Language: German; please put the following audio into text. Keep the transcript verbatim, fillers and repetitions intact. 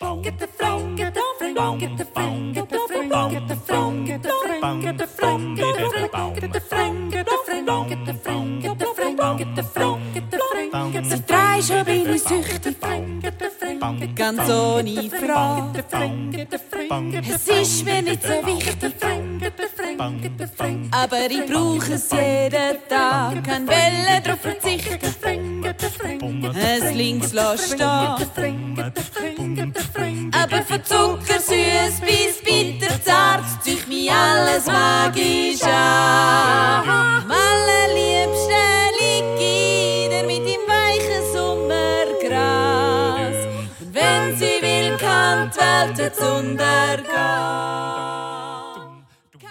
get the flame, get the flame, get the flame, get the flame, get the flame, get the flame, get the flame, get the flame, get the flame, get the flame, get the flame, get the flame, get the flame, get the flame, get the flame. Drei schon bin ich süchtig, ganz ohne Frage. Es ist mir nicht so wichtig, aber ich brauche es jeden Tag, kann Wellen drauf verzichten, es links lassen stehen. Aber von Zucker, süß bis bitter, zart, zieht mich alles magisch an. Am allerliebsten lieg ich der mit im weichen Sommergras. Und wenn sie will, kann die Welt jetzt untergehen.